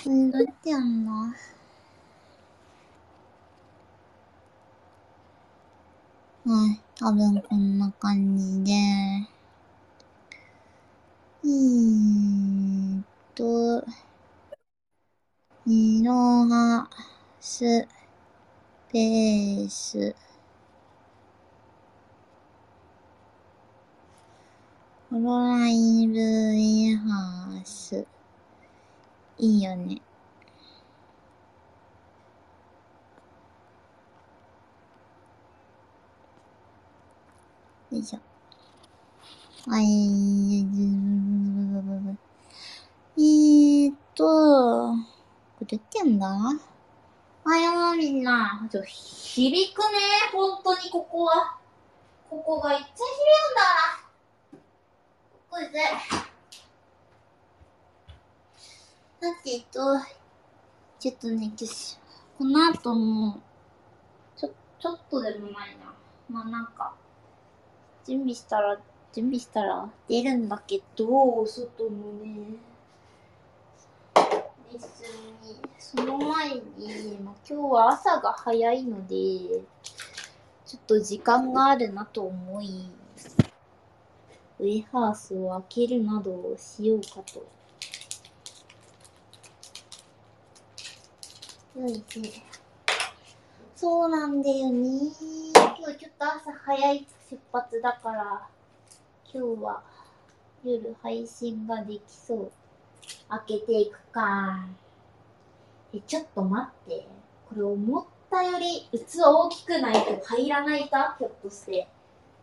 どうやってやんの？はい、多分こんな感じで。いろはスペース。ホロライブエハース。いいよね。よいしょ。はい。これどうやってやんだ？みんな。響くね。本当にここは。ここがいっちゃ響くんだな。これで。だってちょっとね、この後も、ちょっとでもないな。まあなんか、準備したら出るんだけど、外もね、レッスンに、その前に、今日は朝が早いので、ちょっと時間があるなと思い、ウェハースを開けるなどをしようかと。よいしょ。そうなんだよね。今日ちょっと朝早い出発だから、今日は夜配信ができそう。開けていくか。ちょっと待って。これ思ったより器大きくないと入らないか？ひょっとして。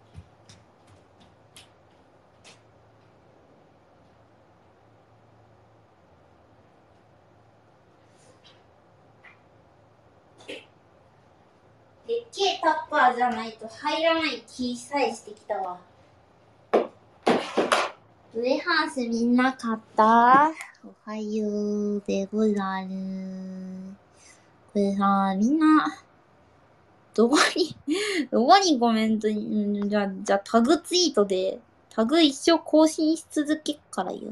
でっけえタッパーじゃないと入らない気さえしてきたわ。ウェハースみんな買った？おはようでござる。これさ、みんな、どこにコメントに、じゃあタグツイートで、タグ一生更新し続けっからよ。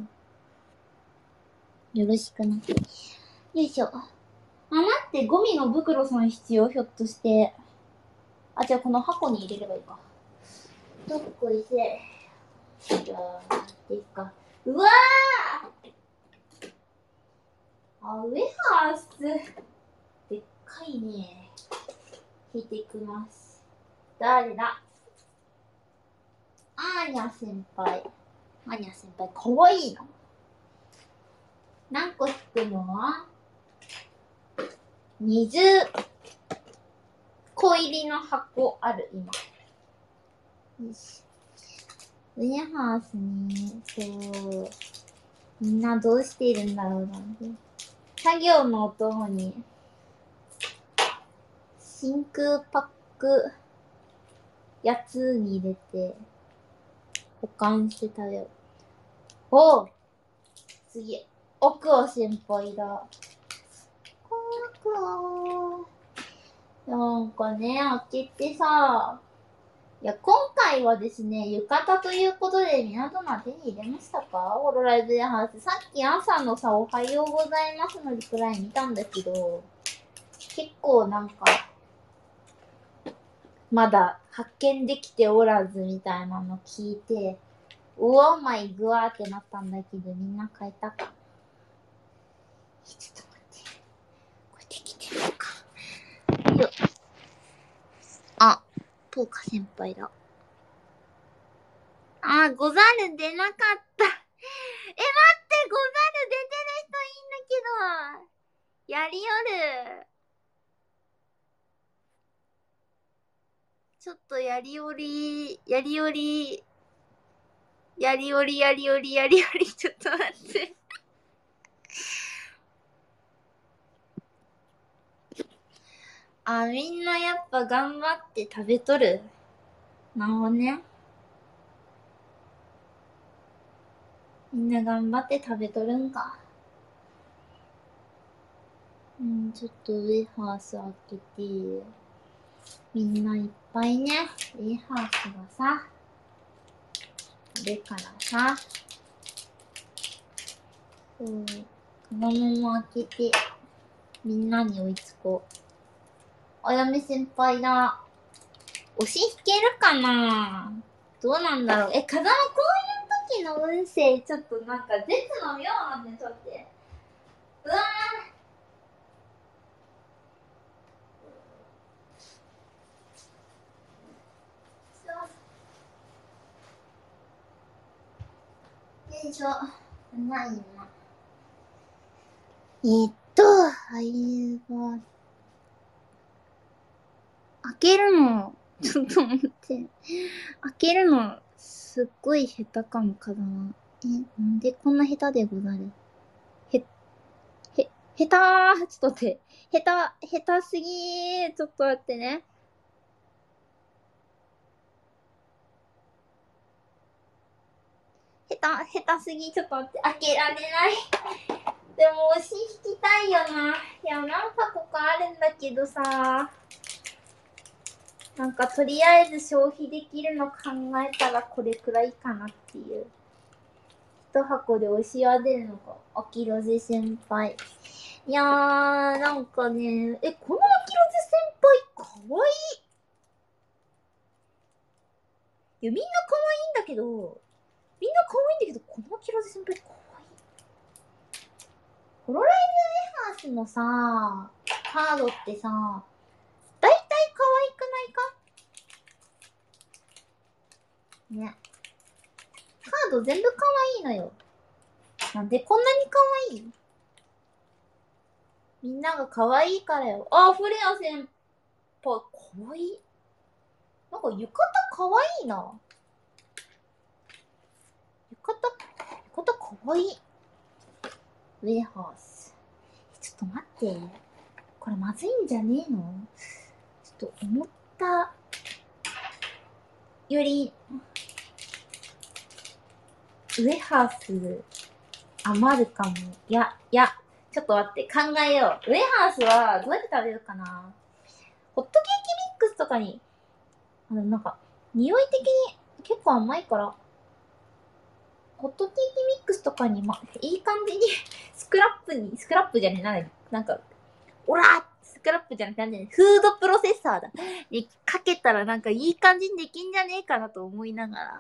よろしくな。よいしょ。待って、ゴミの袋さん必要？ひょっとして。じゃあこの箱に入れればいいか。どっこいせ。じゃあ、いいか。うわー！ウェハース。でっかいね。引いていきます。誰だ？アーニャ先輩。アーニャ先輩、かわいいの？何個引くの？20個入りの箱ある、今。よし。ウェハースね、そう。みんなどうしているんだろうなんて。作業のお供に、真空パックやつに入れて、保管して食べよう。おう！次、奥尾先輩だ。なんかね、開けてさ、いや、今回はですね、浴衣ということで、皆様手に入れましたか？ホロライブで話す。さっき朝のさ、おはようございますのリプライ見たんだけど、結構なんか、まだ発見できておらずみたいなの聞いて、うおまいぐわーってなったんだけど、みんな変えたか？ちょっと待って。これできてるのか。よっ。ポーカ先輩だ。ござる出なかった。待って、ござる出てる人いいんだけど。やりよる。ちょっとやりより、ちょっと待って。みんなやっぱ頑張って食べとる。なるほどね。みんな頑張って食べとるんか。ちょっとウェハース開けて。みんないっぱいね、ウェハースがさ、あれからさ、そうこのまま開けて、みんなに追いつこう。あやめ先輩だ。推し引けるかな？どうなんだろう。風間こういう時の運勢、ちょっとなんか、絶の妙なんで、ちょっと。うわー。よいしょ。ないな。あれは、開けるの、ちょっと待って。開けるの、すっごい下手感かな。なんでこんな下手でござる？下手ー。ちょっと待って。下手すぎー。ちょっと待ってね。下手すぎ。ちょっと待って。開けられない。でも、推し引きたいよな。いや、何箱かあるんだけどさ。なんか、とりあえず消費できるの考えたらこれくらいかなっていう。一箱で推しは出るのか。あきろぜ先輩。いやー、なんかね、このあきろぜ先輩、かわいい。いや、みんな可愛いんだけど、このあきろぜ先輩、かわいい。ホロライブウェハースのさ、カードってさ、だいたい可愛くないか？ね。カード全部可愛いのよ。なんでこんなに可愛い？みんなが可愛いからよ。あ、フレア先輩、可愛い。なんか浴衣可愛いな。浴衣可愛い。ウェハース。ちょっと待って。これまずいんじゃねえの？ちょっと思ったより、ウェハース余るかも。いや、ちょっと待って、考えよう。ウェハースはどうやって食べるかな？ホットケーキミックスとかに、なんか、匂い的に結構甘いから、ホットケーキミックスとかに、いい感じにスクラップじゃねえ、なんか、オラースクラップじゃなくて、フードプロセッサーだ。にかけたらなんかいい感じにできんじゃねえかなと思いなが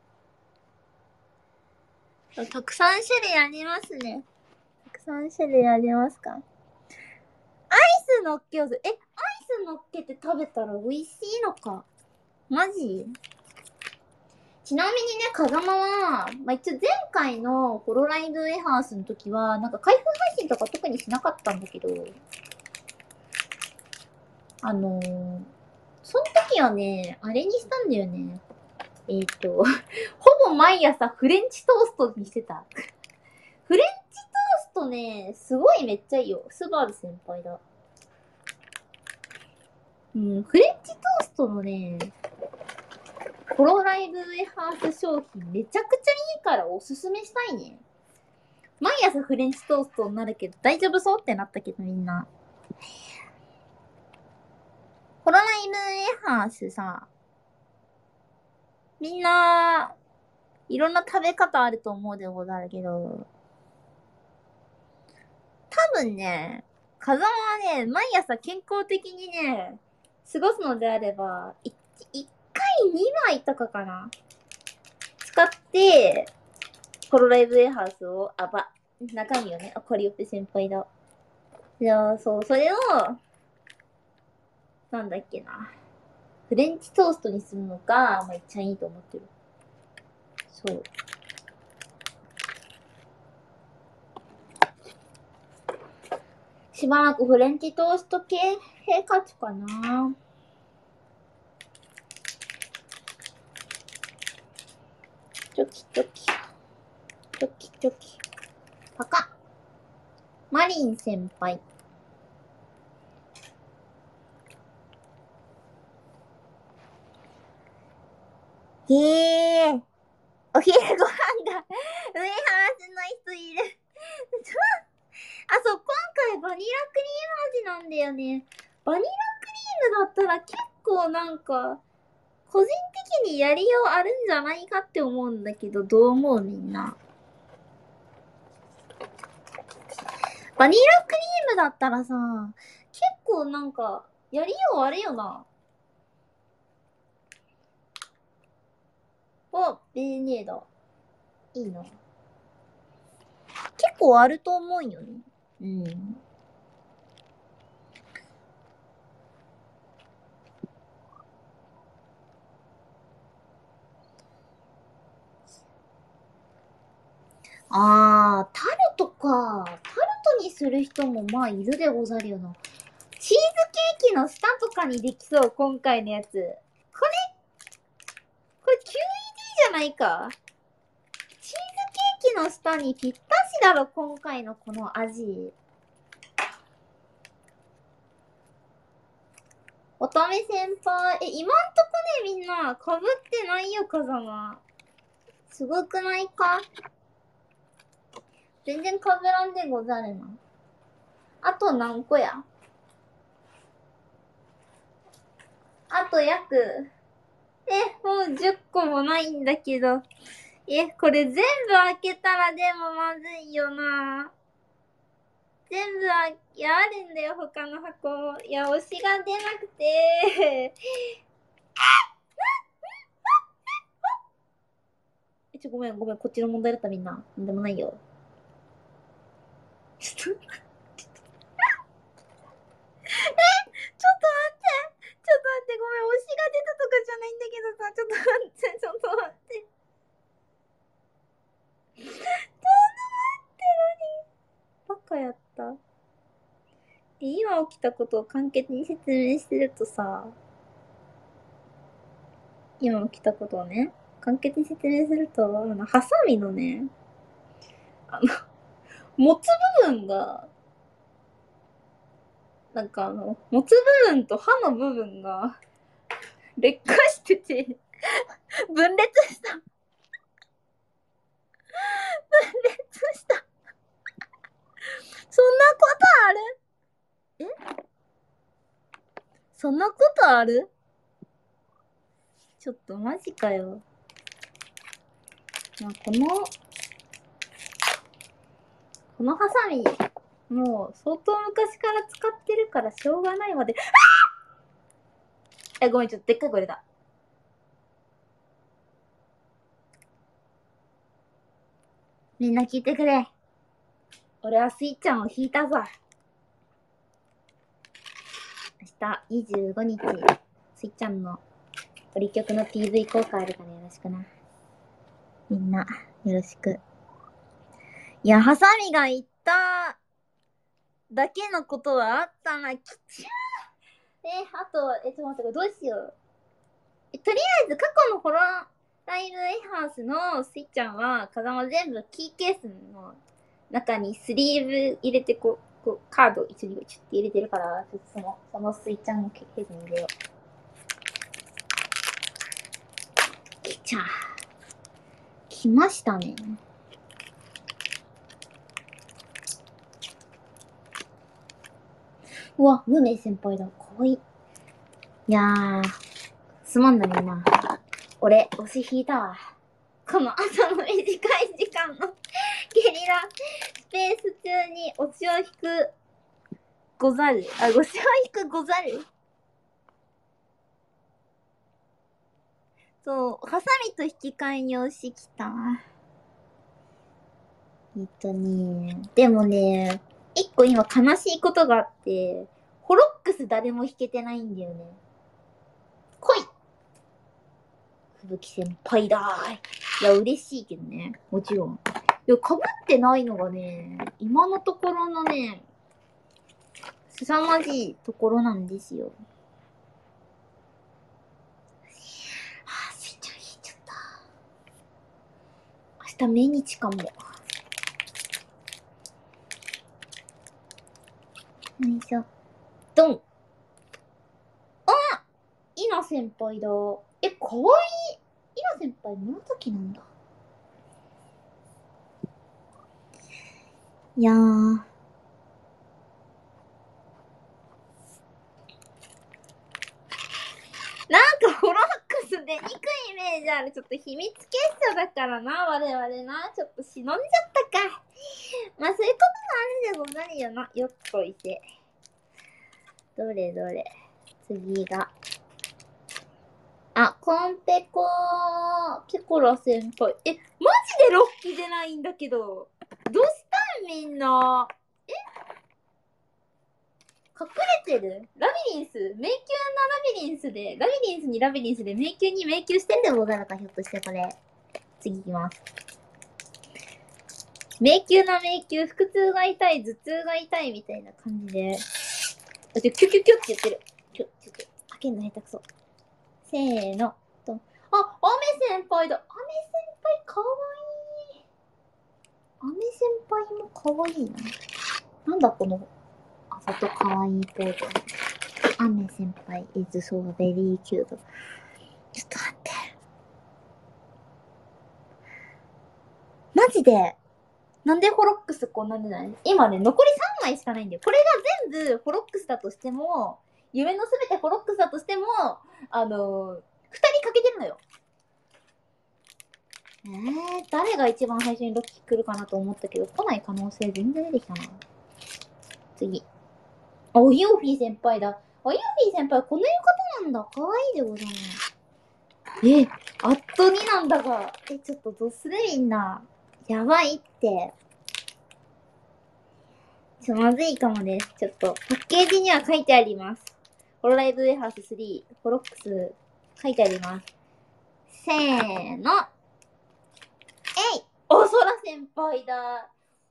ら。たくさん種類ありますね。たくさん種類ありますか？アイス乗っけようぜ。アイス乗っけて食べたら美味しいのか？マジ？ちなみにね、風間は、一応前回のホロライブウェハースの時は、なんか開封配信とか特にしなかったんだけど、その時はね、あれにしたんだよね。ほぼ毎朝フレンチトーストにしてた。フレンチトーストね、すごいめっちゃいいよ。スバル先輩だ。フレンチトーストのね、ホロライブウェハース商品めちゃくちゃいいからおすすめしたいね。毎朝フレンチトーストになるけど大丈夫そうってなったけどみんな。ホロライブウェハースさ、みんな、いろんな食べ方あると思うでござるけど、多分ね、風間はね、毎朝健康的にね、過ごすのであれば、1回2枚とかかな。使って、ホロライブウェハースを、中身をね、カリオペ先輩だ。じゃあ、そう、それを、なんだっけな。フレンチトーストにするのが、一番いいと思ってる。そう。しばらくフレンチトースト系生活かな。チョキチョキ。チョキチョキ。パカッ。マリン先輩。へえ。お昼ご飯だ。ウェハースの人いる。そう、今回バニラクリーム味なんだよね。バニラクリームだったら結構なんか、個人的にやりようあるんじゃないかって思うんだけど、どう思うみんな。 バニラクリームだったらさ、結構なんか、やりようあるよな。お、ベーネーだ。いいな。結構あると思うよね。うん。タルトか。タルトにする人もまあいるでござるよな。チーズケーキの下とかにできそう、今回のやつ。これ QED じゃないか。チーズケーキの下にぴったしだろ、今回のこの味。乙女先輩。今んとこね、みんな、被ってないよ、風間。すごくないか？全然被らんでござるな。あと何個や？あと約、もう10個もないんだけど。これ全部開けたらでもまずいよな。全部あるんだよ、他の箱。いや、推しが出なくて。ごめん、こっちの問題だった、みんな。なんでもないよ。ちょっと待って。ごめん、推しが出たとかじゃないんだけどさ、ちょっと待って。ちょっと待って、バカやった。今起きたことを簡潔に説明してるとさ、今起きたことをね、簡潔に説明すると、ハサミのね、持つ部分が、なんか持つ部分と刃の部分が、劣化してて、分裂した。そんなことある？そんなことある？ちょっとマジかよ。まあ、このハサミ、もう相当昔から使ってるからしょうがないまで。ごめん、ちょっとでっかい声だ。みんな聞いてくれ。俺はスイちゃんを引いたぞ。明日25日、スイちゃんのオリ曲の PV 効果あるからよろしくな。みんな、よろしく。いや、ハサミが言っただけのことはあったな、きちゃー。あと、ちょっと待って、これどうしよう。とりあえず、過去のホロライブエハウスのスイちゃんは、風間全部キーケースの中にスリーブ入れて、こうカード一緒にチュッて入れてるから、ちょっとそのスイちゃんのケースに入れよう。きちゃー。来ましたね。うわ、無名先輩だ。かわいい。いやー、すまんなみんな。俺、推し引いたわ。この朝の短い時間のゲリラスペース中に推しを引くござる。推しを引くござる。そう、ハサミと引き換えに推し来た。でもね、一個今悲しいことがあって、ホロックス誰も引けてないんだよね。来い！吹雪先輩だー。いや、嬉しいけどね。もちろん。いや、被ってないのがね、今のところのね、凄まじいところなんですよ。スイちゃん引いちゃった。明日命日かも。よいしょ。ドン。イナ先輩だ。かわいい。イナ先輩、紫なんだ。いやー。なんかホロックス出にくいイメージある。ちょっと秘密結社だからな、我々な。ちょっと忍んじゃったか。まあそういうこでござるよな。よっこいせ。どれどれ。次が。あ、コンペコー。ピコラ先輩。マジで6期出ないんだけど。どうしたんみんな。隠れてるラビリンス迷宮のラビリンスで、ラビリンスにラビリンスで迷宮に迷宮してんでござるか、ひょっとしてこれ。次いきます。迷宮な迷宮、腹痛が痛い、頭痛が痛いみたいな感じで。キュキュキュって言ってる。開けんの下手くそ。せーの。とあ、アメ先輩だ。アメ先輩かわいい。アメ先輩もかわいいな。なんだこの、あざとかわいいポーズ。アメ先輩 is so very cute. ちょっと待って。マジでなんでホロックスこんなんでない今ね、残り3枚しかないんだよ。これが全部ホロックスだとしても、夢のすべてホロックスだとしても、2人かけてるのよ。誰が一番最初にロッキー来るかなと思ったけど、来ない可能性全然出てきたな。次。おユーフィー先輩だ。おユーフィー先輩、この言う方なんだ。かわいいでございます。あっとになんだが。ちょっとどうするみんな。やばいって。まずいかもです。ちょっと、パッケージには書いてあります。ホロライブウェハース3、ホロックス、書いてあります。せーの。おそら先輩だ。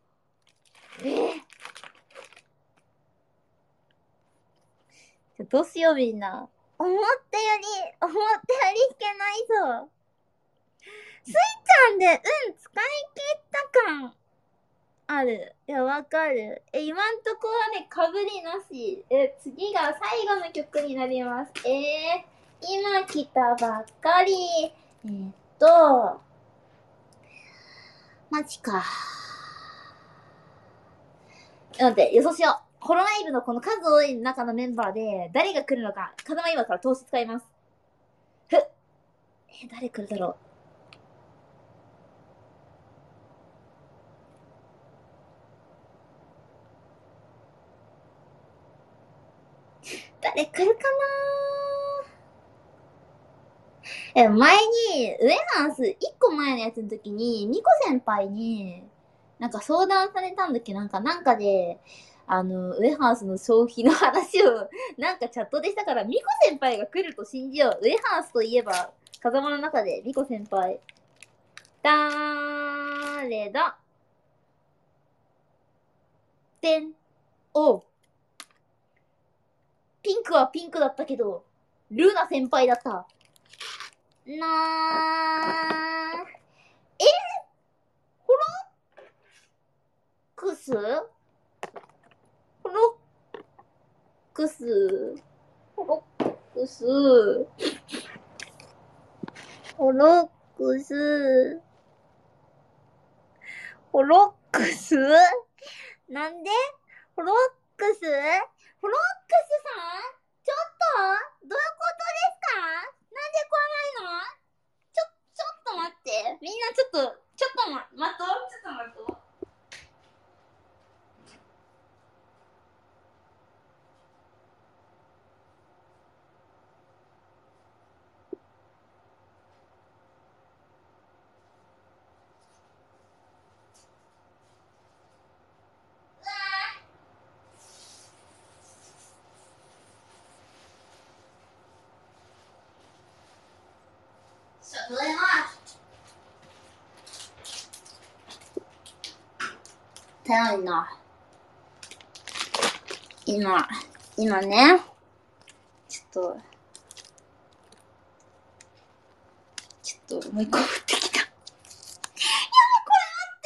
どうしようみんな。思ったよりいけないぞ。スイちゃんで、使い切った感ある。いや、わかる。今んとこはね、かぶりなし。次が最後の曲になります。今来たばっかり。マジか。待って、予想しよう。ホロライブのこの数多い中のメンバーで、誰が来るのか、風間今から投資使います。誰来るだろう。誰来るかな前に、ウエハース、1個前のやつの時に、ミコ先輩に、なんか相談されたんだっけなんかで、ウエハースの消費の話を、なんかチャットでしたから、ミコ先輩が来ると信じよう。ウエハースといえば、風間の中で、ミコ先輩。だーれだ。でん。ピンクはピンクだったけど、ルーナ先輩だった。ホロックスホロックスホロックスホロックスホロックスなんでホロックスホロックスさんちょっとどういうことですかなんで来ないのちょっと待って。みんなちょっと待とう。ただいま。早いな。今ね、ちょっともう一個降ってきた。これ待って、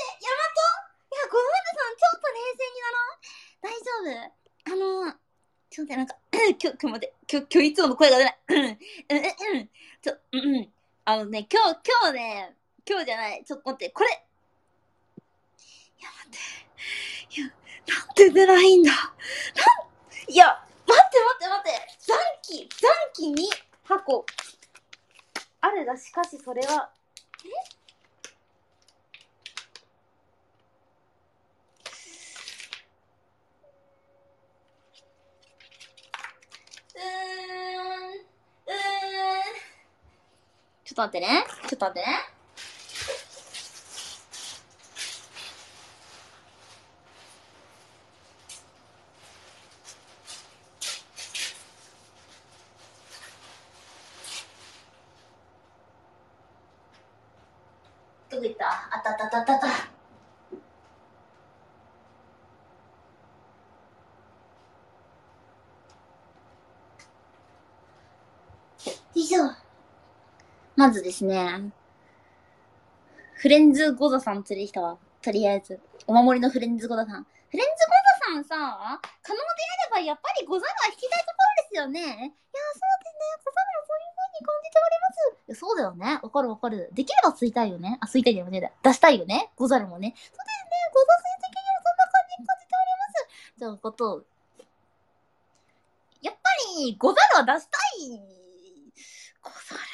ヤマトごめんなさい、ちょっと冷静になろう。大丈夫。ちょっと待って、なんか、待って、今日いつもの声が出ない。今日ね、今日じゃない、ちょっと待って、これ。待って。なんで出ないんだ。待って残機2箱あるが、しかしそれはちょっと待ってね。ちょっと待ってね。どこ行った？あったあったあったあったあった。よいしょ。まずですね、フレンズゴザさん連れてきたわ。とりあえず。お守りのフレンズゴザさん。フレンズゴザさんさ、可能であればやっぱりゴザルは引きたいところですよね。いや、そうですね。ゴザルはそういう風に感じております。いや、そうだよね。わかるわかる。できれば吸いたいよね。あ、吸いたいじゃなくて、出したいよね。ゴザルもね。そうだよね。ゴザ水的にはそんな感じに感じております。ということを、やっぱりゴザルは出したい。ゴザル。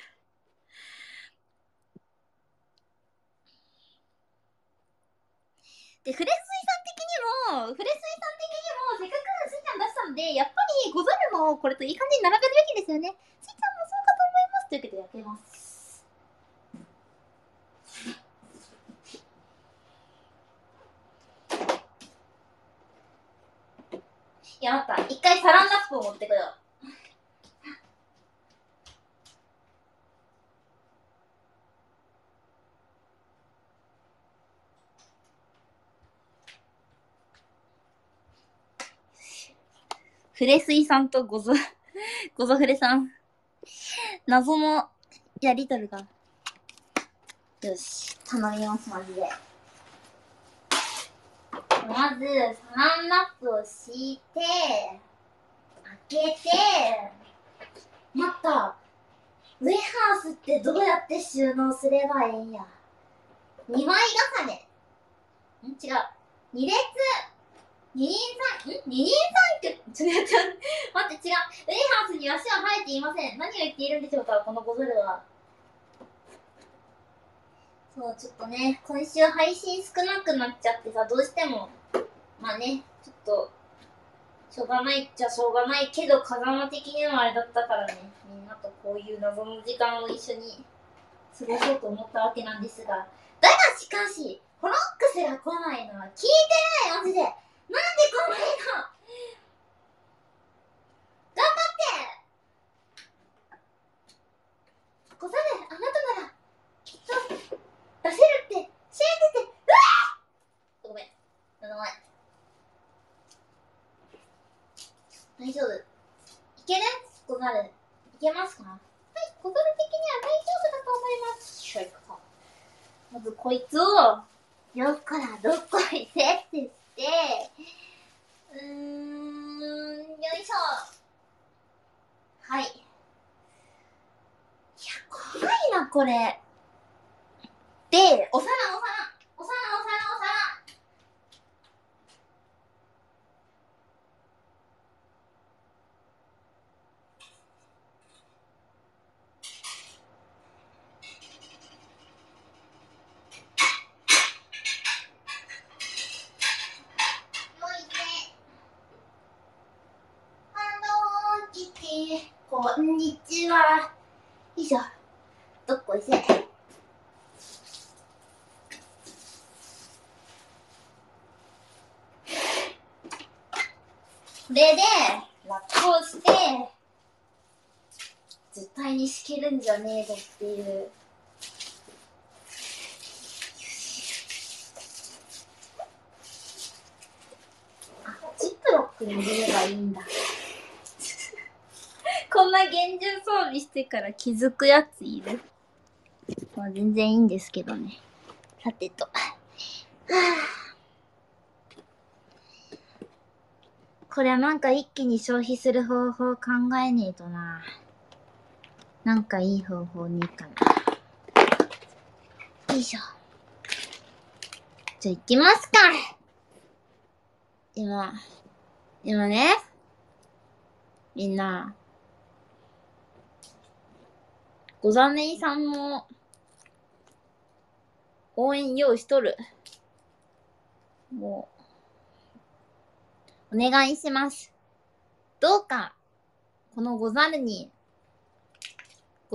で、フレスイさん的にも、せっかくスイちゃん出したので、やっぱりゴザルもこれといい感じに並べるべきですよね。スイちゃんもそうかと思います。というわけでやってます。いや、待った。一回サランラップを持ってこよう。フレスイさんとゴザフレさん。謎のやりとりが。よし。頼みます、マジで。まず、サランラップを敷いて、開けて、待った。ウェハースってどうやって収納すればいいんや。2枚重ね。違う。2列。二人三脚。ちょっと待って、違う。ウェイハースに足は生えていません。何を言っているんでしょうか、このゴズルは。そう、ちょっとね、今週配信少なくなっちゃってさ、どうしても、まあね、ちょっと、しょうがないっちゃしょうがないけど、風間的にはあれだったからね、みんなとこういう謎の時間を一緒に過ごそうと思ったわけなんですが、だがしかし、フォロックスが来ないのは聞いてない、マジで。なんで来ないの？頑張って！小猿、あなたなら、きっと、出せるって、信じて、うわぁ！ごめん、7枚。大丈夫。いける？小猿。いけますか？はい、小猿的には大丈夫だと思います。しょいか。まずこいつを、よっからどっこいせってして、よいしょ。はい。いや、怖いな、これ。で、お皿。こんにちは。よいしょ。どっこいせ。これで、ラップをして、絶対に敷けるんじゃねえぞっていう。あ、ジップロックに入れればいいんだ。こんな厳重装備してから気づくやついる？まあ全然いいんですけどね。さてと。はぁ。これはなんか一気に消費する方法を考えねえとな。なんかいい方法ねえかな。よいしょ。じゃあ行きますか。今ね、みんな、ござめいさんも応援用意しとる。もう、お願いします。どうか、このござ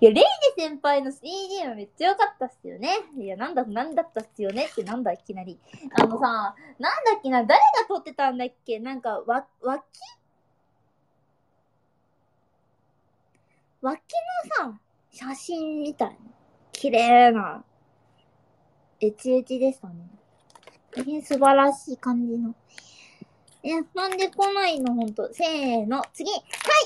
いや、レイジ先輩の CD はめっちゃ良かったっすよね。いや、なんだったっすよねってなんだいきなり。なんだっけな、誰が撮ってたんだっけなんか、脇のさ、写真みたいな。綺麗な。エチエチでしたね。素晴らしい感じの。なんで来ないのほんと。せーの、次。はい。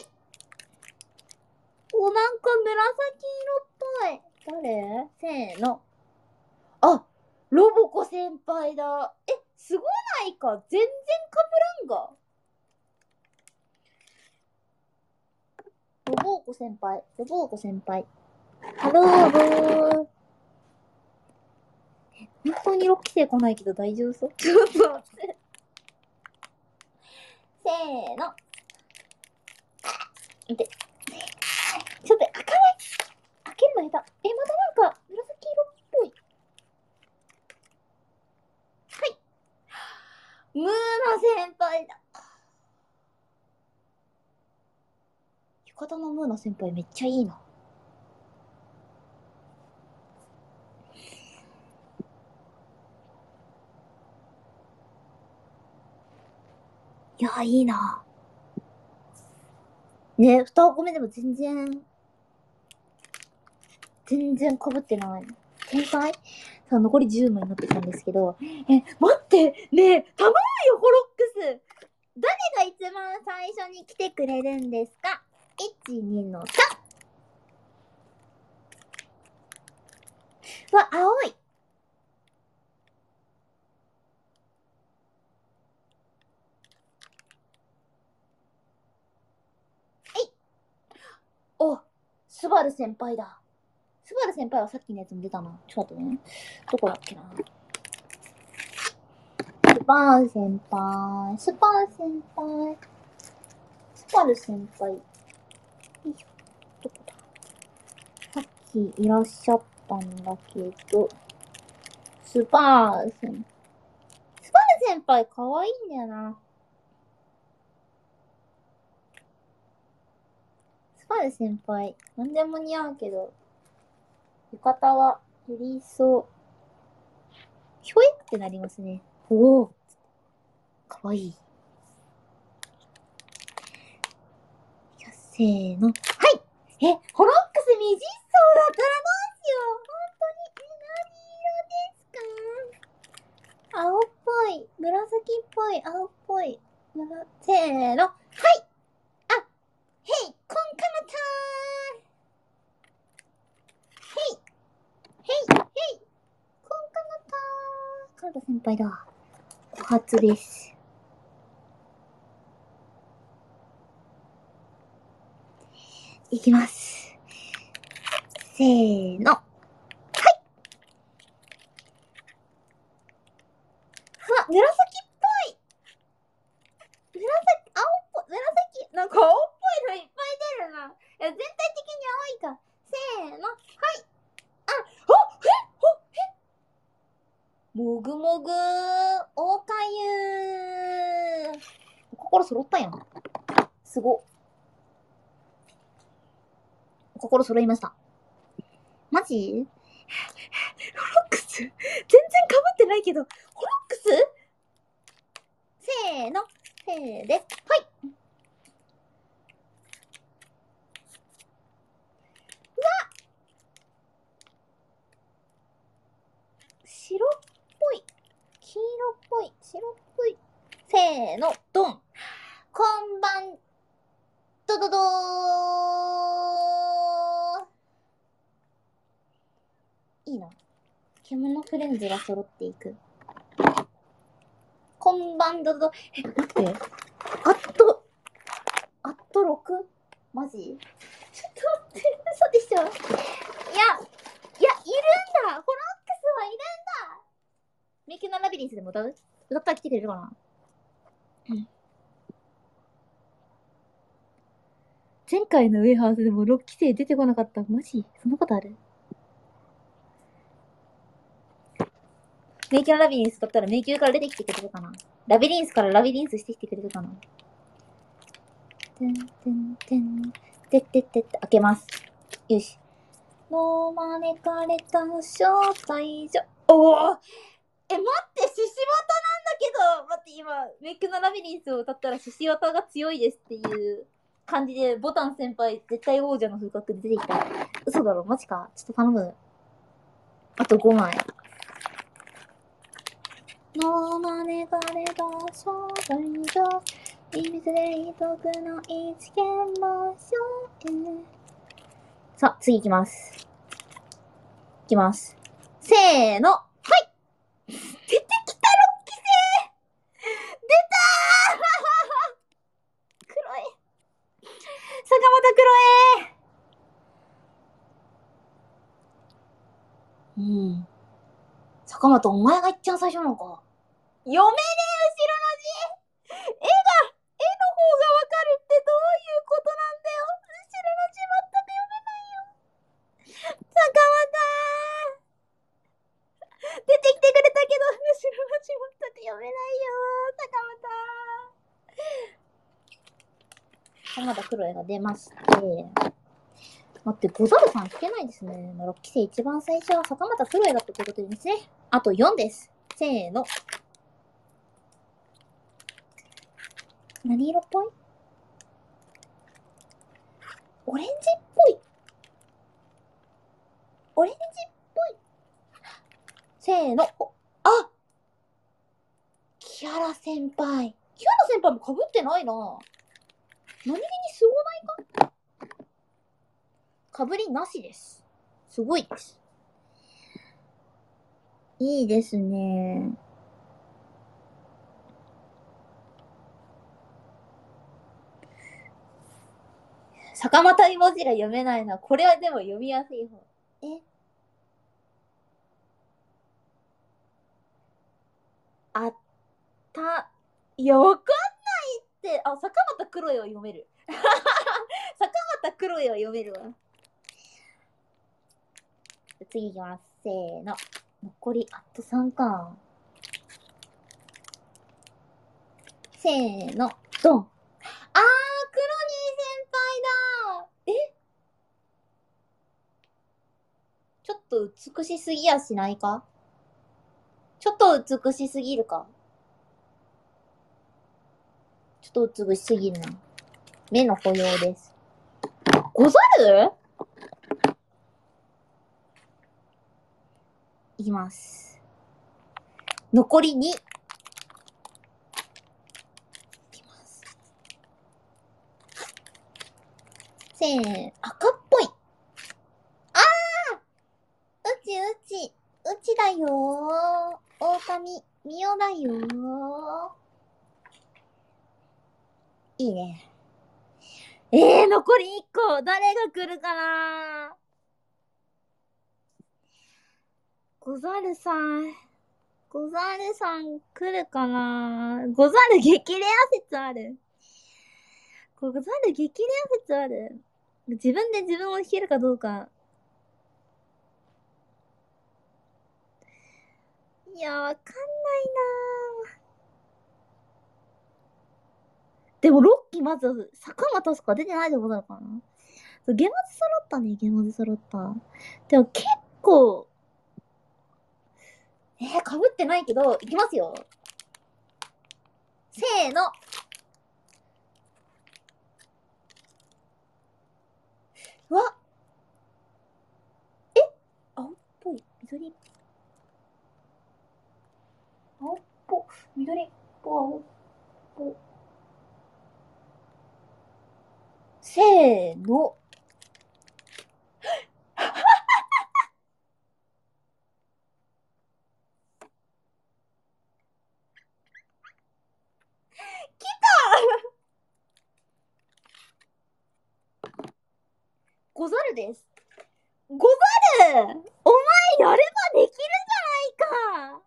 なんか紫色っぽい。誰？せーの。あ、ロボコ先輩だ。すごないか。全然かぶらんが。ロボコ先輩。ハロー。本当に6期生来ないけど大丈夫そう？ちょっと待って。せーの。待って。ちょっと開かない。開けるの下手。またなんか紫色っぽい。はい。ムーナ先輩だ。浴衣のムーナ先輩めっちゃいいな。いや、いいな。ね、2箱目でも全然被ってない。天才？さあ、残り10枚になってきたんですけど。待ってねえ、頼むよ、ホロックス。誰が一番最初に来てくれるんですか？ 1、2の3。わ、青い。お、スバル先輩だ。スバル先輩はさっきのやつも出たな。ちょっと待ってね。どこだっけな。スバル先輩。スバル先輩。スバル先輩。よいしょ。どこだ。さっきいらっしゃったんだけど。スバル先輩かわいいんだよな。スバル先輩。なんでも似合うけど。浴衣はフリーソー。ひょいってなりますね。おお。かわいい。せーの。はい。ホロックス未実装だったらどうしよう。本当に。何色ですか？青っぽい。紫っぽい。青っぽい。せーの。はい。あ、へい、コンカナター。へい、へい、へい、コンカナター。カナタ先輩だ。お初です。いきます。せーの。紫っぽい。青っぽい。なんか青っぽいのいっぱい出るな。全体的に青いか。せーの。はい。もぐもぐおかゆ心揃ったやん。すご。心揃いました。マジ？ホロックス全然被ってないけど、ホロックスせーの。せーで。はい。白っぽい。黄色っぽい。白っぽい。せーの。ドン。こんばん。ドドドー。いいな。獣フレンズが揃っていく。こんばんドドド。待って。あっと 6？ マジ？ちょっと待って。嘘でしょ？いるんだ。ホロックスはいるんだ。迷宮のラビリンスでも歌ったら来てくれるかな？前回のウェハースでも6期生出てこなかった。マジ？そんなことある？迷宮のラビリンスだったら迷宮から出てきてくれるかな？ラビリンスからラビリンスしてきてくれるかな？てんてんてん。てってってって開けます。よし。 の招かれた招待所。おお、待って、獅子綿なんだけど、待って、今、メイクのラビリンスを歌ったら獅子綿が強いですっていう感じで、ボタン先輩、絶対王者の風格で出てきた。嘘だろ、マジか。ちょっと頼む。あと5枚。の招かれた招待所。いびつで異国の一見場所へ。さあ、次行きます。いきます。せーの。はい、出てきた、6期生。出たー黒い。坂本黒え。うん。坂本、お前が一番最初なのか。読めねえ、後ろの字。絵の方がわかるってどういうことなんだよ。後ろの字全く読めないよ。坂本出てきてくれたけど、後ろの字全く読めないよ。坂本黒絵が出まして。待って、ゴザルさん来てないですね。6期生一番最初は坂本黒絵だったということですね。あと4です。せーの。何色っぽい？オレンジっぽい。オレンジっぽい。せーの。あ、キャラ先輩。キャラ先輩も被ってないな。何気にすごないか？被りなしです。すごいです。いいですね。坂本に文字が読めないな。これはでも読みやすい方。あった。いや、わかんないって。あ、坂本黒絵を読める。坂本黒絵を読めるわ。次いきます。せーの。残りあと3か。せーの。ドン。あー、黒ニー先輩だ。ちょっと美しすぎやしないか？ちょっと美しすぎるか？ちょっと美しすぎるな。目の保養です。ござる？いきます。残り2。いきます。せー、赤っぽい。あー、うちだよー。狼、みおだよー。いいね。残り1個。誰が来るかな？ござるさん。ござるさん来るかな？ござる激レア説ある。ござる激レア説ある。自分で自分を弾けるかどうか。いや、わかんないなぁ。でも、6期まず、坂間確か出てないでござるかな。ゲマズ揃ったね、ゲマズ揃った。でも結構、被ってないけど、いきますよ。せーの。うわ。青っぽい。緑。青っぽ。緑っぽ、青っぽ。せーの。来たござるです。ござる、お前やればできるじゃないか。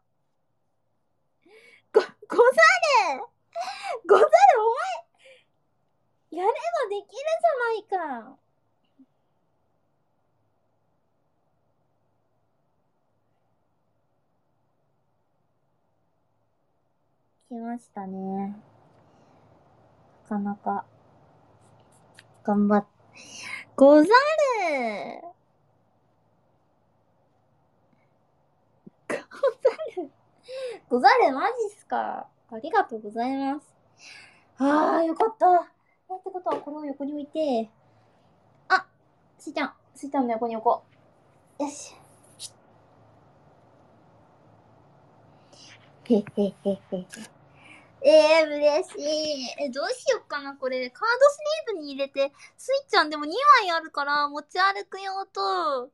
ござる、ござる、お前やればできるじゃないか。来ましたね。なかなか。頑張っ。ござる。 ござる、マジっすか。ありがとうございます。よかった。ってことは、これを横に置いて、スイちゃんの横に置こう。よし。へへへへ。嬉しい。どうしよっかな、これ。カードスリーブに入れて、スイちゃんでも2枚あるから、持ち歩く用と、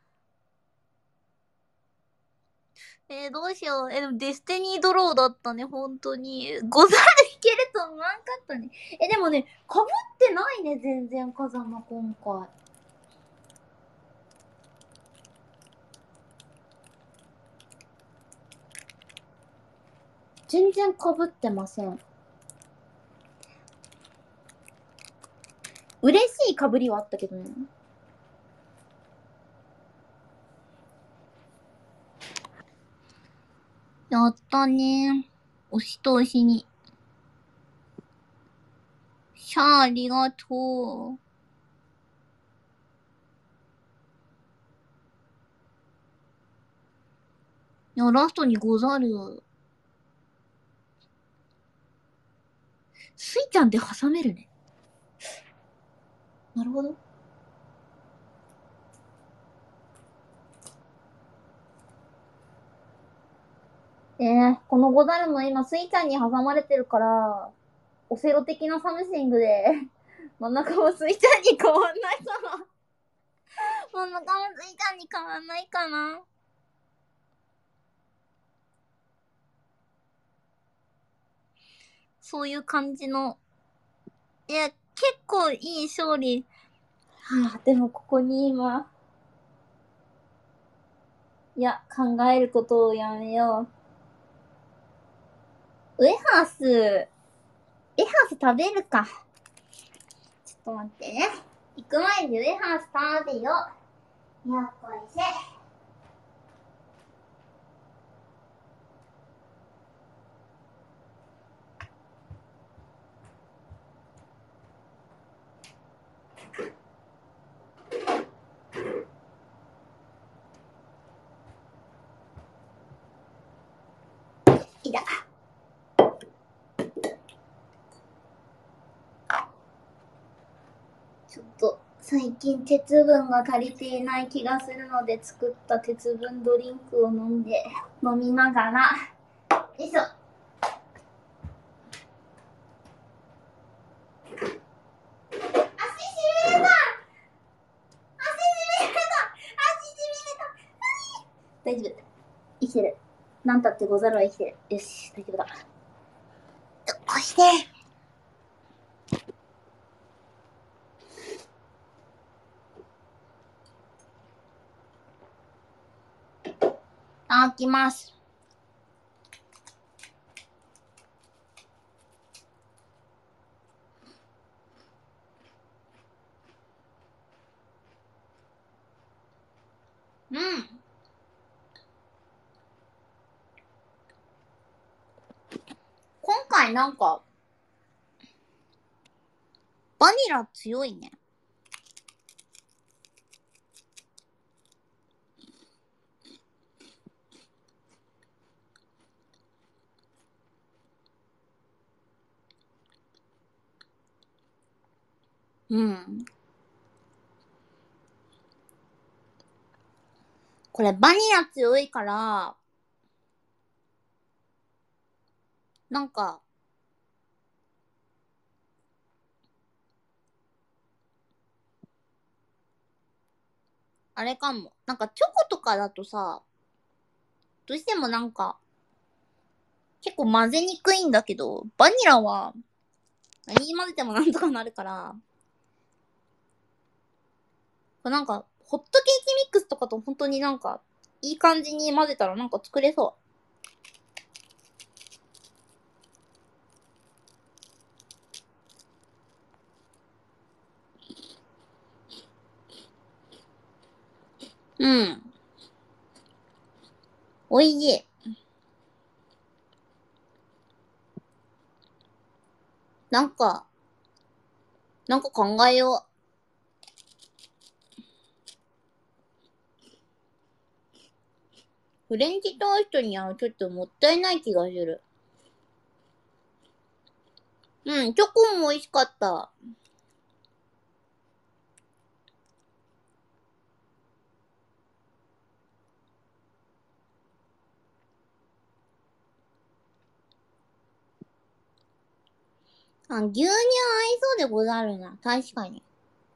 どうしよう。でもデスティニードローだったね、本当に。ござる引けると思わんかったね。でもね、被ってないね、全然、風間今回。全然被ってません。嬉しい被りはあったけどね。やったね。押しと押しに。ありがとう。いや、ラストにござる。スイちゃんで挟めるね。なるほど。このござるも今スイちゃんに挟まれてるから、オセロ的なサムシングで、真ん中もスイちゃんに変わんないかな。真ん中もスイちゃんに変わんないかな。そういう感じの。結構いい勝利。でもここに今。考えることをやめよう。ウエハース食べるか。ちょっと待ってね。行く前にウエハース食べよう。よっこいしょ。いだ。ちょっと最近鉄分が足りていない気がするので作った鉄分ドリンクを飲みながら、よいしょ。大丈夫。生きてる。なんたってござるは生きてる。よし、大丈夫だ。こうして。いただきます。うん。今回なんか、バニラ強いね。うん。これバニラ強いから、なんか、あれかも。なんかチョコとかだとさ、どうしてもなんか、結構混ぜにくいんだけど、バニラは、何に混ぜてもなんとかなるから、なんか、ホットケーキミックスとかと本当になんか、いい感じに混ぜたらなんか作れそう。うん。おいしい。なんか考えよう。 フレンチトーストにはちょっともったいない気がする。うん、チョコも美味しかった。あ、牛乳合いそうでござるな。確かに。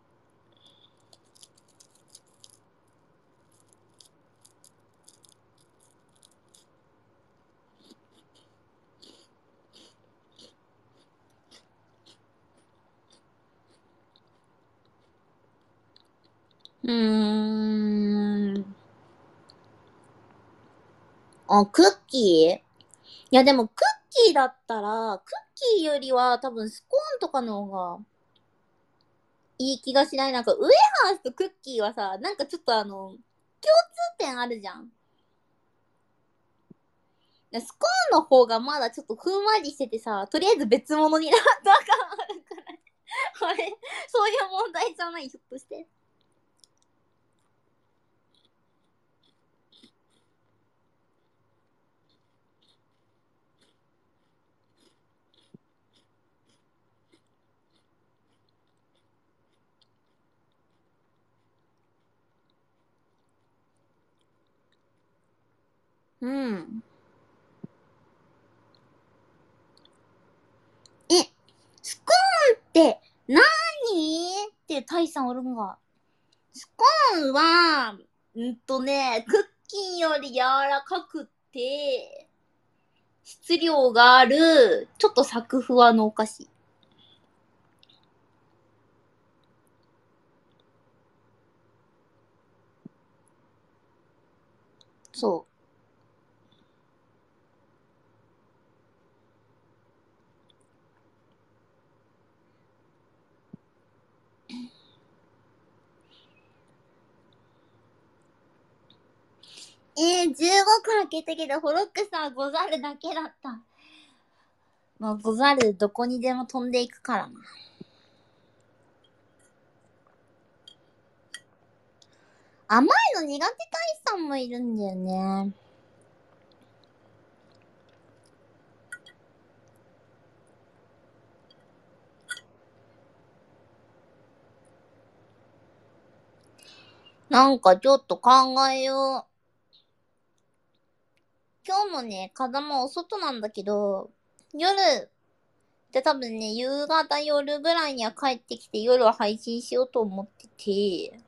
あ、クッキー？いやでもクッキーだったら、クッキーよりは多分スコーンとかの方がいい気がしない？なんかウエハースとクッキーはさ、なんかちょっと共通点あるじゃん。スコーンの方がまだちょっとふんわりしててさ、とりあえず別物になった感あるくらい。あれそういう問題じゃない？ひょっとして。うん。え、スコーンって何ってタイさんおるんが。スコーンは、クッキーより柔らかくって、質量がある、ちょっとサクふわのお菓子。そう。15個開けたけど、ホロックさんござるだけだった。まあ、ござるどこにでも飛んでいくからな。甘いの苦手タイさんもいるんだよね。なんかちょっと考えよう。今日もね、風間お外なんだけど、夜、で多分ね、夕方夜ぐらいには帰ってきて夜は配信しようと思ってて、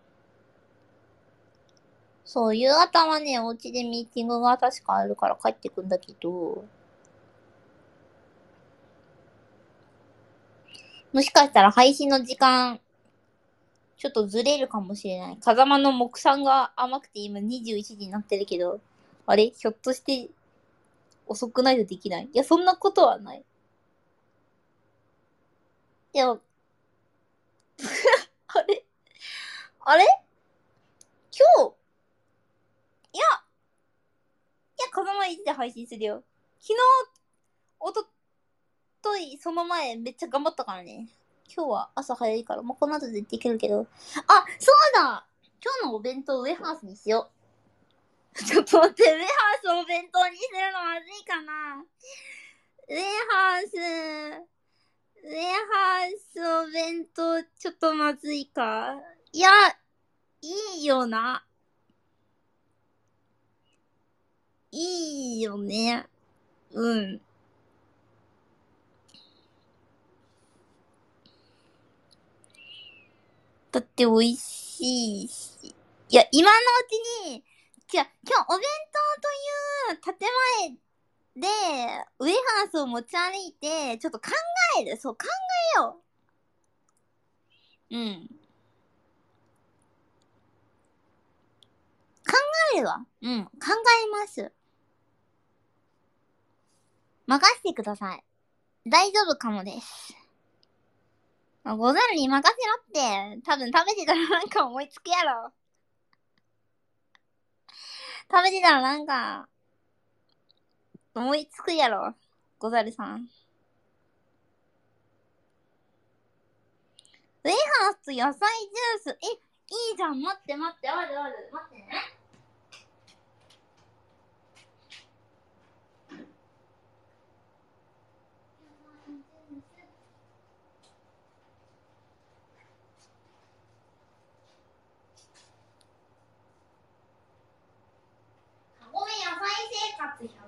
そう、夕方はね、お家でミーティングが確かあるから帰ってくんだけど、もしかしたら配信の時間、ちょっとずれるかもしれない。風間の目算が甘くて今21時になってるけど、あれひょっとして遅くないとできない？いや、そんなことはない。でも、あれあれ今日、いや、風間1で配信するよ。昨日、おととい、その前めっちゃ頑張ったからね。今日は朝早いから、この後でできるけど。あ、そうだ今日のお弁当ウエハースにしよう。ちょっと待って、ウエハースお弁当にするのまずいかな？ウエハース、ウエハースお弁当ちょっとまずいか？いや、いいよな。いいよね。うん。だって美味しいし。いや、今のうちに、今日お弁当という建前で、ウエハースを持ち歩いて、ちょっと考える。そう、考えよう。うん。考えるわ。うん。考えます。任せてください。大丈夫かもです。ござるに任せろって。多分食べてたらなんか思いつくやろ。食べてたらなんか、思いつくやろ。ござるさん。ウェハースと野菜ジュース。いいじゃん。待って、ある。待ってね。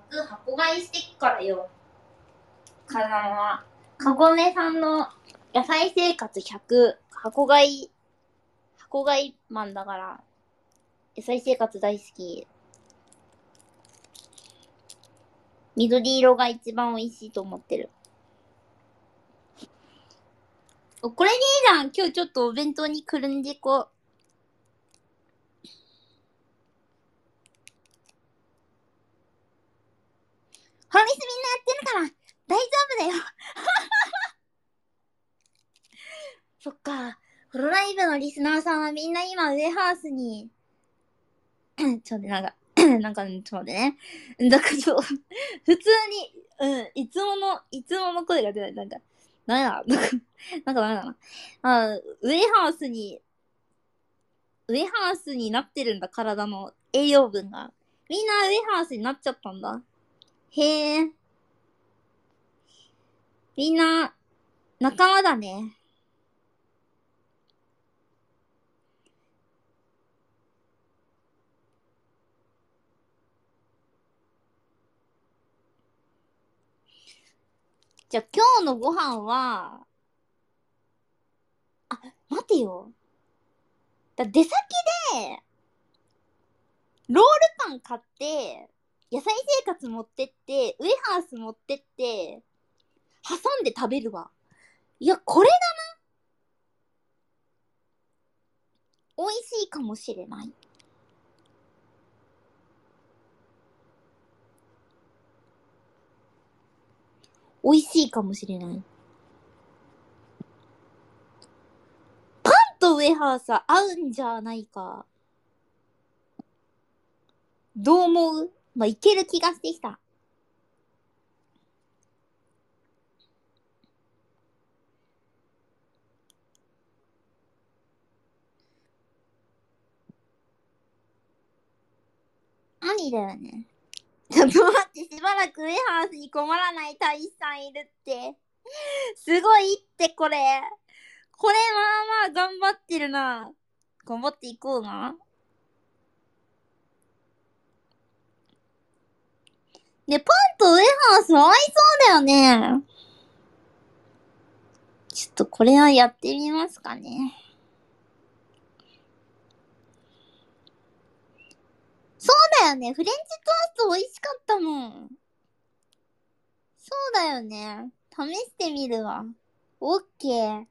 服箱買いしてっからよ。かなは。かごめさんの野菜生活100、箱買いマンだから、野菜生活大好き。緑色が一番美味しいと思ってる。これでいいじゃん。今日ちょっとお弁当にくるんでこう。ホロリスみんなやってるから大丈夫だよ。そっか。ホロライブのリスナーさんはみんな今ウェハースに、ちょっとなんか、ちょっと待ってね。だから普通に、いつもの声が出ない。なんか、ダメだ。なんかダメだな。ウェハースになってるんだ、体の栄養分が。みんなウェハースになっちゃったんだ。へえ。みんな、仲間だね。じゃあ今日のご飯は、待てよ。出先で、ロールパン買って、野菜生活持ってって、ウェハース持ってって、挟んで食べるわ。いや、これが美味しいかもしれない。美味しいかもしれない。パンとウェハース合うんじゃないか。どう思う？まあ、いける気がしてきた。ありだよね。ちょっと待って、しばらくウェハースに困らない大使さんいるって。すごいってこれ。これまあまあ頑張ってるな。頑張っていこうな。ね、パンとウェハース合いそうだよね。ちょっとこれはやってみますかね。そうだよね。フレンチトースト美味しかったもん。そうだよね。試してみるわ。オッケー。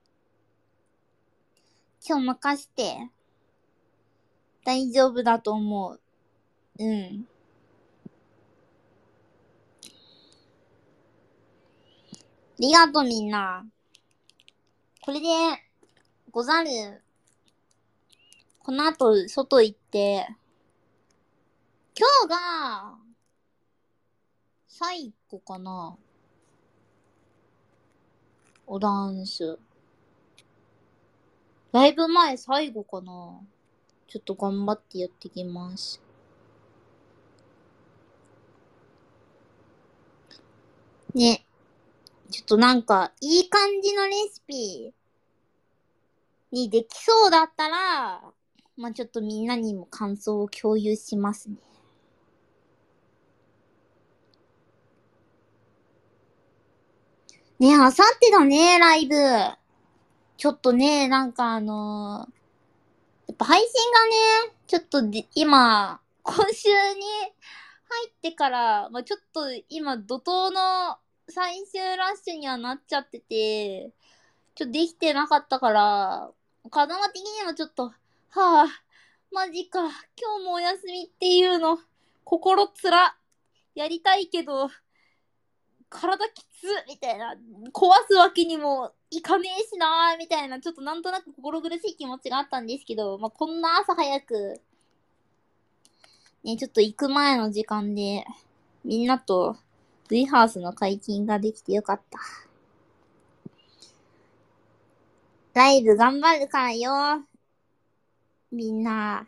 今日任して。大丈夫だと思う。うん。ありがとうみんな。これで、ござる。この後、外行って、今日が、最後かな。おダンス。ライブ前最後かな。ちょっと頑張ってやってきます。ね。ちょっとなんか、いい感じのレシピにできそうだったら、まあちょっとみんなにも感想を共有しますね。ねえ、あさってだね、ライブ。ちょっとね、なんかやっぱ配信がね、ちょっと今週に入ってから、まあ、ちょっと今怒涛の最終ラッシュにはなっちゃってて、ちょっとできてなかったから、風間的にもちょっと、はぁ、マジか、今日もお休みっていうの、心つら、やりたいけど、体きつみたいな、壊すわけにもいかねえしなーみたいな、ちょっとなんとなく心苦しい気持ちがあったんですけど、まあ、こんな朝早く、ね、ちょっと行く前の時間で、みんなと、V ハウスの解禁ができてよかった。ライブ頑張るからよ。みんな。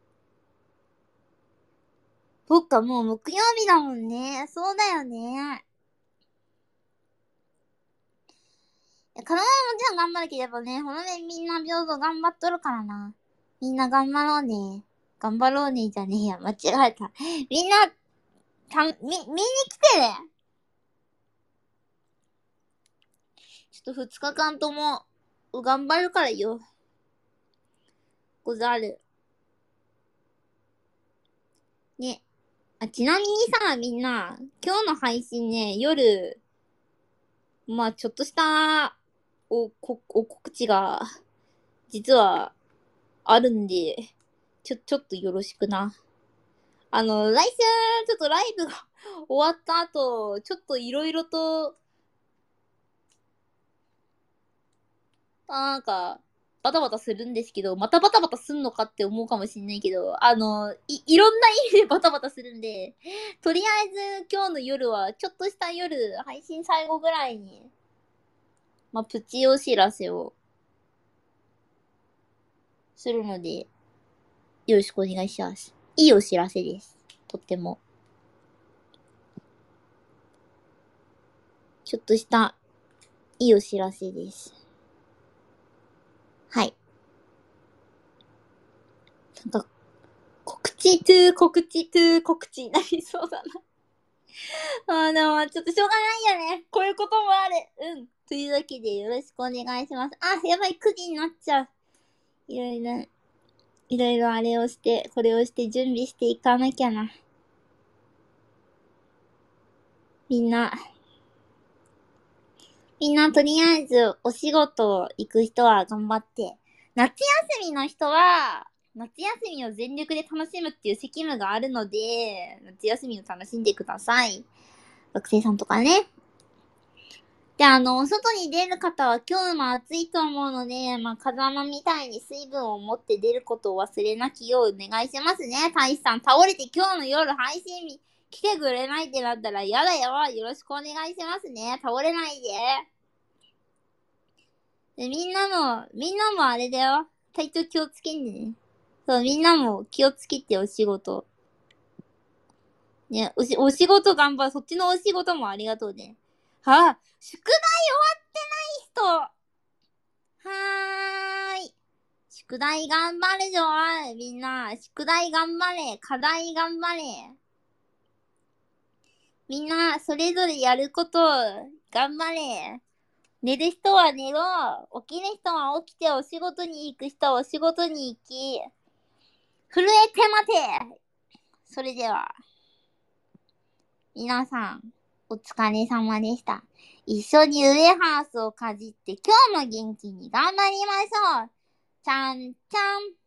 そっか、もう木曜日だもんね。そうだよね。体はもちろん頑張るければね、ほんとね、みんな平等頑張っとるからな。みんな頑張ろうね。頑張ろうねじゃねえや。間違えた。みんな、 見に来てね。ちょっと2日間とも頑張るからよ。ござる。ね。ちなみにさ、みんな、今日の配信ね、夜、まあちょっとした告知が、実は、あるんで、ちょっとよろしくな。来週、ちょっとライブが終わった後、ちょっといろいろと、なんか、バタバタするんですけど、またバタバタすんのかって思うかもしんないけど、いろんな意味でバタバタするんで、とりあえず今日の夜は、ちょっとした夜、配信最後ぐらいに、まあ、プチお知らせを、するので、よろしくお願いします。いいお知らせです。とっても。ちょっとした、いいお知らせです。はい。なんか、告知になりそうだな。でも、ちょっとしょうがないよね。こういうこともある。うん。というわけで、よろしくお願いします。やばい、9時になっちゃう。いろいろあれをして、これをして準備していかなきゃな。みんなとりあえずお仕事行く人は頑張って。夏休みの人は、夏休みを全力で楽しむっていう責務があるので、夏休みを楽しんでください。学生さんとかね。で、外に出る方は今日も暑いと思うので、風間みたいに水分を持って出ることを忘れなきようお願いしますね。大志さん、倒れて今日の夜配信来てくれないってなったら嫌だよ。よろしくお願いしますね。倒れないで。で、みんなもあれだよ。体調気をつけんでね。そう、みんなも気をつけてお仕事。ね、お仕事頑張る。そっちのお仕事もありがとうね。宿題終わってない人。はーい。宿題頑張るぞ。みんな、宿題頑張れ。課題頑張れ。みんな、それぞれやること頑張れ。寝る人は寝ろ。起きる人は起きてお仕事に行く人はお仕事に行き。震えて待て。それでは、皆さん、お疲れ様でした。一緒にウエハースをかじって今日も元気に頑張りましょう。ちゃんちゃん。